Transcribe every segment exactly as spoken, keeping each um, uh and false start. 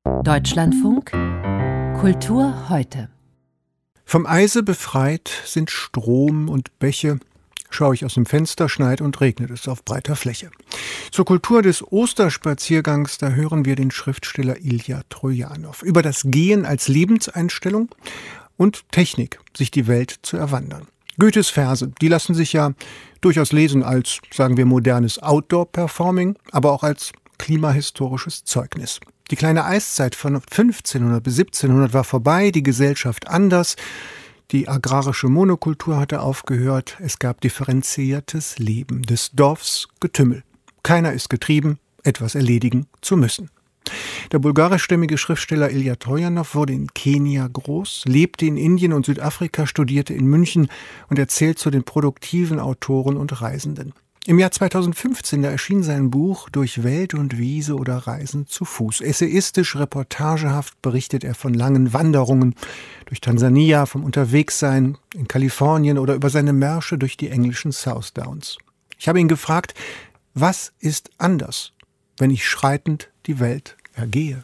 Deutschlandfunk Kultur heute. Vom Eise befreit sind Strom und Bäche. Schaue ich aus dem Fenster, schneit und regnet es auf breiter Fläche. Zur Kultur des Osterspaziergangs, da hören wir den Schriftsteller Ilja Trojanow über das Gehen als Lebenseinstellung und Technik, sich die Welt zu erwandern. Goethes Verse, die lassen sich ja durchaus lesen als, sagen wir, modernes Outdoor-Performing, aber auch als klimahistorisches Zeugnis. Die kleine Eiszeit von fünfzehnhundert bis siebzehnhundert war vorbei, die Gesellschaft anders, die agrarische Monokultur hatte aufgehört, es gab differenziertes Leben, des Dorfs Getümmel. Keiner ist getrieben, etwas erledigen zu müssen. Der bulgarischstämmige Schriftsteller Ilja Trojanow wurde in Kenia groß, lebte in Indien und Südafrika, studierte in München und erzählt zu den produktiven Autoren und Reisenden. Im Jahr zweitausendfünfzehn, da erschien sein Buch Durch Welt und Wiese oder Reisen zu Fuß. Essayistisch, reportagehaft berichtet er von langen Wanderungen durch Tansania, vom Unterwegssein in Kalifornien oder über seine Märsche durch die englischen South Downs. Ich habe ihn gefragt, was ist anders, wenn ich schreitend die Welt ergehe?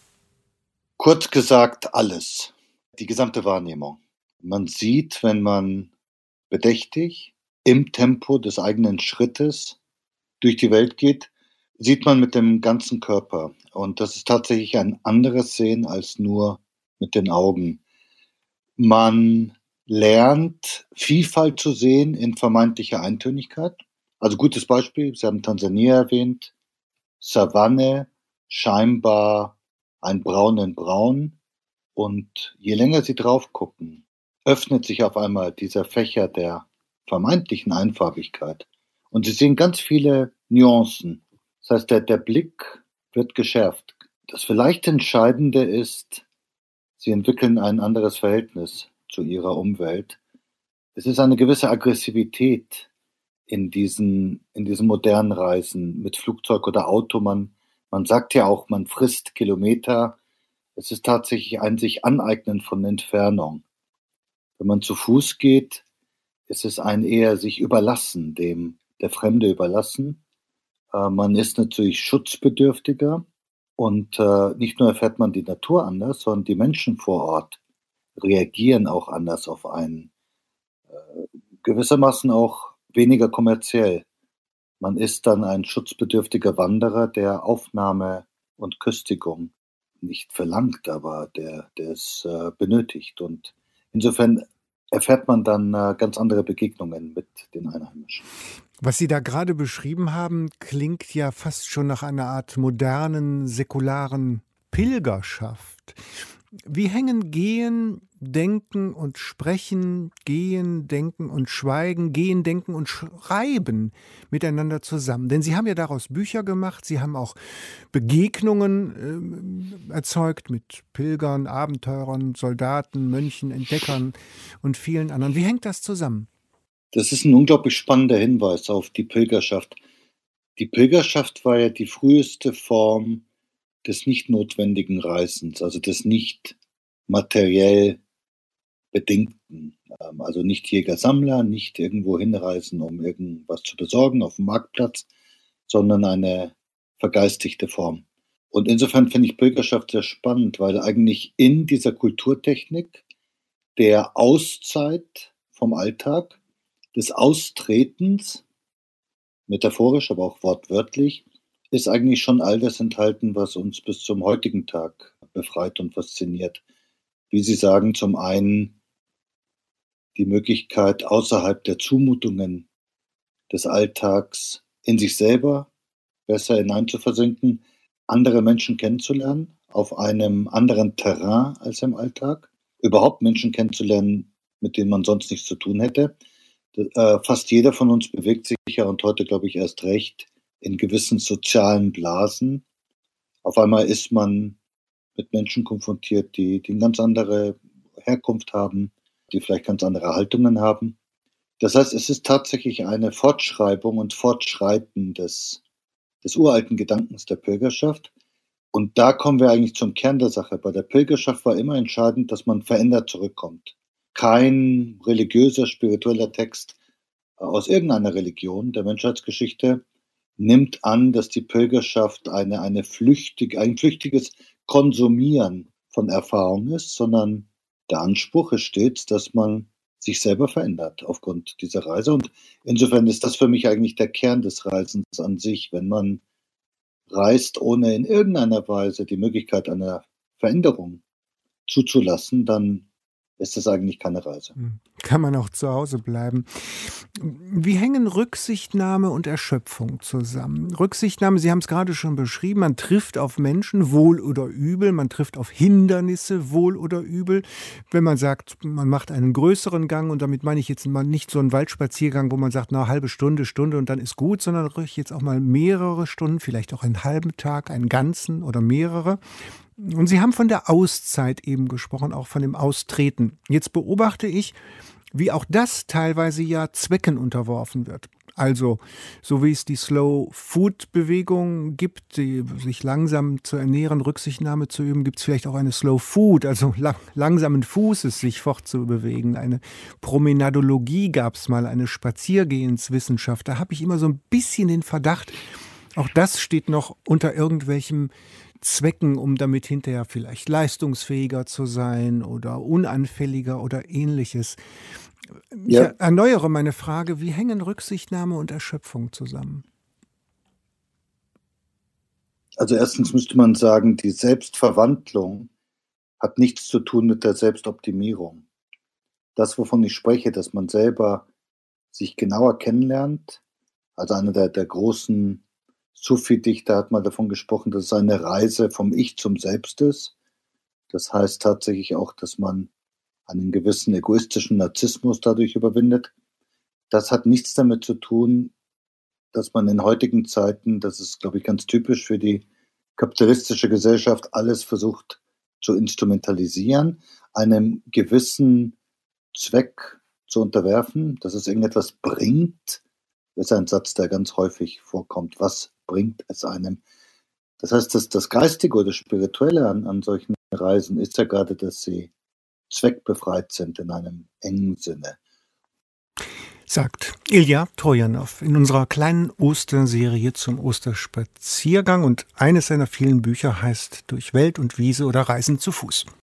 Kurz gesagt, alles. Die gesamte Wahrnehmung. Man sieht, wenn man bedächtig im Tempo des eigenen Schrittes durch die Welt geht, sieht man mit dem ganzen Körper. Und das ist tatsächlich ein anderes Sehen als nur mit den Augen. Man lernt, Vielfalt zu sehen in vermeintlicher Eintönigkeit. Also gutes Beispiel, Sie haben Tansania erwähnt, Savanne, scheinbar ein Braun in Braun. Und je länger Sie drauf gucken, öffnet sich auf einmal dieser Fächer der vermeintlichen Einfarbigkeit. Und Sie sehen ganz viele Nuancen. Das heißt, der, der Blick wird geschärft. Das vielleicht Entscheidende ist, Sie entwickeln ein anderes Verhältnis zu Ihrer Umwelt. Es ist eine gewisse Aggressivität in diesen, in diesen modernen Reisen mit Flugzeug oder Auto. Man, man sagt ja auch, man frisst Kilometer. Es ist tatsächlich ein sich aneignen von Entfernung. Wenn man zu Fuß geht, ist es ein eher sich überlassen, dem der Fremde überlassen. Äh, man ist natürlich schutzbedürftiger und äh, nicht nur erfährt man die Natur anders, sondern die Menschen vor Ort reagieren auch anders auf einen. Äh, gewissermaßen auch weniger kommerziell. Man ist dann ein schutzbedürftiger Wanderer, der Aufnahme und Köstigung nicht verlangt, aber der, der es äh, benötigt. Und insofern erfährt man dann äh, ganz andere Begegnungen mit den Einheimischen. Was Sie da gerade beschrieben haben, klingt ja fast schon nach einer Art modernen, säkularen Pilgerschaft. Wie hängen Gehen, Denken und Sprechen, Gehen, Denken und Schweigen, Gehen, Denken und Schreiben miteinander zusammen? Denn Sie haben ja daraus Bücher gemacht, Sie haben auch Begegnungen äh, erzeugt mit Pilgern, Abenteurern, Soldaten, Mönchen, Entdeckern und vielen anderen. Wie hängt das zusammen? Das ist ein unglaublich spannender Hinweis auf die Pilgerschaft. Die Pilgerschaft war ja die früheste Form des nicht notwendigen Reisens, also des nicht materiell Bedingten. Also nicht Jäger-Sammler, nicht irgendwo hinreisen, um irgendwas zu besorgen auf dem Marktplatz, sondern eine vergeistigte Form. Und insofern finde ich Pilgerschaft sehr spannend, weil eigentlich in dieser Kulturtechnik der Auszeit vom Alltag, des Austretens, metaphorisch, aber auch wortwörtlich, ist eigentlich schon all das enthalten, was uns bis zum heutigen Tag befreit und fasziniert. Wie Sie sagen, zum einen die Möglichkeit, außerhalb der Zumutungen des Alltags in sich selber besser hineinzuversinken, andere Menschen kennenzulernen, auf einem anderen Terrain als im Alltag, überhaupt Menschen kennenzulernen, mit denen man sonst nichts zu tun hätte. Äh, fast jeder von uns bewegt sich ja und heute, glaube ich, erst recht in gewissen sozialen Blasen. Auf einmal ist man mit Menschen konfrontiert, die, die eine ganz andere Herkunft haben, die vielleicht ganz andere Haltungen haben. Das heißt, es ist tatsächlich eine Fortschreibung und Fortschreiten des, des uralten Gedankens der Pilgerschaft. Und da kommen wir eigentlich zum Kern der Sache. Bei der Pilgerschaft war immer entscheidend, dass man verändert zurückkommt. Kein religiöser, spiritueller Text aus irgendeiner Religion der Menschheitsgeschichte nimmt an, dass die Pilgerschaft eine, eine flüchtig, ein flüchtiges Konsumieren von Erfahrung ist, sondern der Anspruch ist stets, dass man sich selber verändert aufgrund dieser Reise. Und insofern ist das für mich eigentlich der Kern des Reisens an sich. Wenn man reist, ohne in irgendeiner Weise die Möglichkeit einer Veränderung zuzulassen, dann ist das eigentlich keine Reise. Kann man auch zu Hause bleiben. Wie hängen Rücksichtnahme und Erschöpfung zusammen? Rücksichtnahme, Sie haben es gerade schon beschrieben, man trifft auf Menschen, wohl oder übel, man trifft auf Hindernisse, wohl oder übel. Wenn man sagt, man macht einen größeren Gang, und damit meine ich jetzt mal nicht so einen Waldspaziergang, wo man sagt, na, halbe Stunde, Stunde und dann ist gut, sondern ruhig jetzt auch mal mehrere Stunden, vielleicht auch einen halben Tag, einen ganzen oder mehrere. Und Sie haben von der Auszeit eben gesprochen, auch von dem Austreten. Jetzt beobachte ich, wie auch das teilweise ja Zwecken unterworfen wird. Also, so wie es die Slow-Food-Bewegung gibt, die sich langsam zu ernähren, Rücksichtnahme zu üben, gibt es vielleicht auch eine Slow-Food, also lang, langsamen Fußes sich fortzubewegen. Eine Promenadologie gab es mal, eine Spaziergehenswissenschaft. Da habe ich immer so ein bisschen den Verdacht, auch das steht noch unter irgendwelchem Zwecken, um damit hinterher vielleicht leistungsfähiger zu sein oder unanfälliger oder ähnliches. Ich Ja. erneuere meine Frage, wie hängen Rücksichtnahme und Erschöpfung zusammen? Also erstens müsste man sagen, die Selbstverwandlung hat nichts zu tun mit der Selbstoptimierung. Das, wovon ich spreche, dass man selber sich genauer kennenlernt, also einer der, der großen Sufi-Dichter hat mal davon gesprochen, dass es eine Reise vom Ich zum Selbst ist. Das heißt tatsächlich auch, dass man einen gewissen egoistischen Narzissmus dadurch überwindet. Das hat nichts damit zu tun, dass man in heutigen Zeiten, das ist, glaube ich, ganz typisch für die kapitalistische Gesellschaft, alles versucht zu instrumentalisieren, einem gewissen Zweck zu unterwerfen, dass es irgendetwas bringt. Das ist ein Satz, der ganz häufig vorkommt. Was bringt es einem? Das heißt, dass das Geistige oder Spirituelle an, an solchen Reisen ist ja gerade, dass sie zweckbefreit sind in einem engen Sinne. Sagt Ilja Trojanow in unserer kleinen Osterserie zum Osterspaziergang. Und eines seiner vielen Bücher heißt Durch Welt und Wiese oder Reisen zu Fuß.